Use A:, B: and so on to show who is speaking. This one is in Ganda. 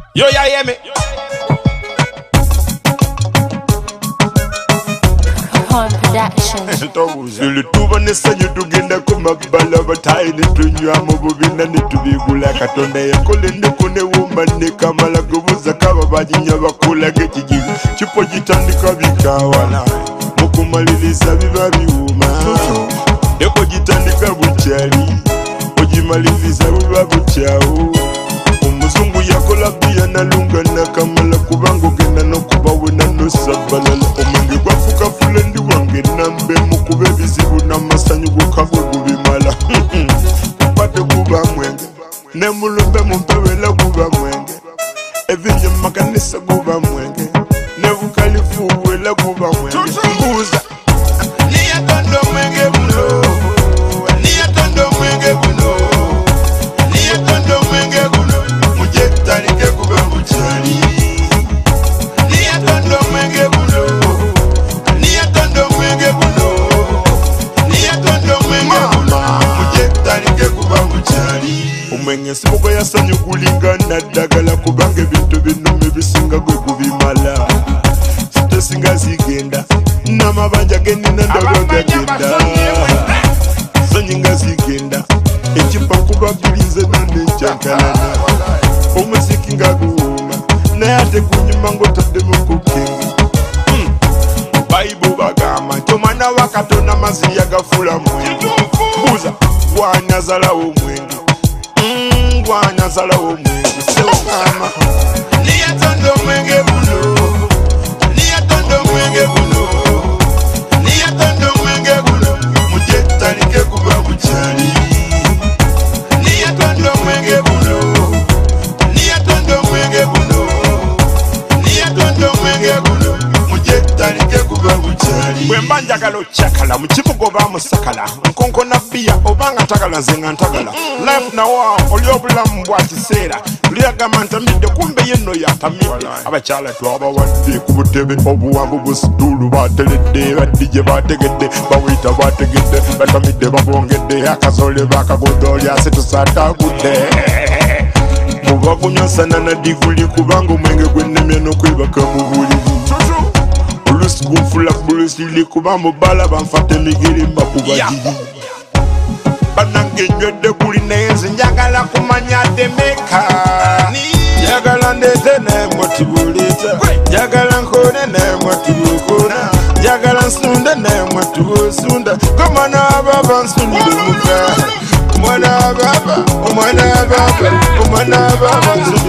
A: Yo, ya hear me?
B: Tuli tubanesa nyutugenda kumabala batayini tunywa mu bubina netubigula katonda yakole ndekune wumba nekamala kubuza kaba banyinya bakulage kijigo kipo gitandika bikawana mukumaliriza biba biwuma eko gitandika bukyali ogimaliriza biba bukyawo omuzungu yakola bia nalunga nakamala kubanga ogenda nokubawena nosabalala omwenge gwafuka fulendi wange nambe mukube ebizibu n'amasanyu gukagwe gubimala kupate guba mwenge nemulumbe mumpewela guba mwenge evinye mumakanisa guba mwenge nebukalifu wela guba mwenge mbuza niyatondo mwenge buno niyatondo mwenge buno niyatondo mwenge buno mujetalike kuba mukyali niyatondo mwenge buno niyatondo mwenge buno niyatondo mwenge buno mujetalike kuba mukyali omwenge sibuko yasanyu kulinga naddagala kubanga ebintu binumi bisinga gwe kubimala sitesinga zigenda n'amabanja genina ndagagagenda sanyinga zigenda ekipa kubabilinze nonenjankalana omuziki nga guwuma naye ate kunyuma ng'otaddemu kukenga bayibu bagamba nti omwana wa katonda mazzi yagafula mwenge buuza gwanyazalawo omwenge gwanyazalawo omwenge sewogamba niyatondo omwenge buno niyatondo omwenge buno niyatondo omwenge buno mujetalike kuba bukyali niyatondo omwenge buno niyatondo omwenge buno niyatondo omwenge buno mujetalike kuba bukyali bwemba njagala okyakala mukibuga oba musakala nkonkona bbiya obanga ntagala nze nga ntagala life nawa oli obulamu bwa kiseera liyagamba ntamidde kumbe yenno yatamidde abakyala twabawadde ku butebe obuwanvu busitulu bateledde badije bategedde bawita bategedde batamidde babongedde akazole bakagodolya setusatagudde mubakunyosana na diguli kubanga omwenge gwennemye n'okwebaka mu buliri olusi gunfula bulusili kuba mubala banfata emigere mbakubagiri banange nywedde kuli naye nze njagala kumanya demeka njagala ndeete naye mwatibuleta njagala nkone naye mwatibukona njagala nsunde naye mwatibusunda komwana ababa nsunde muka omwana ababa omwana ababa omwana ababa